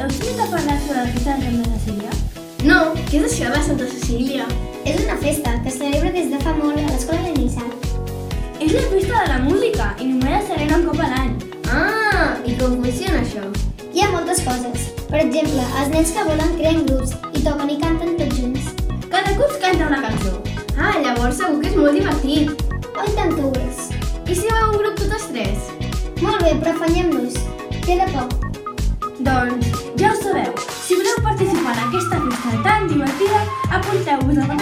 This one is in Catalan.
heu sentit a parlar sobre la festa de Santa Cecília? No, què és això de Santa Cecília? És una festa que es celebra des de fa molt a l'escola de Nissan. És la festa de la música i només la celebra un cop a l'any. Ah, i com funciona això? Hi ha moltes coses. Per exemple, els nens que volen creen grups i toquen i canten tots junts. Cada curs canta una cançó. Ah, llavors segur que és molt divertit. Oh, i tant que ho és. I si va un grup totes tres? Molt bé, però afanyem-nos. Queda poc. Doncs ja ho sabeu, si voleu participar en aquesta festa tan divertida, apunteu-vos a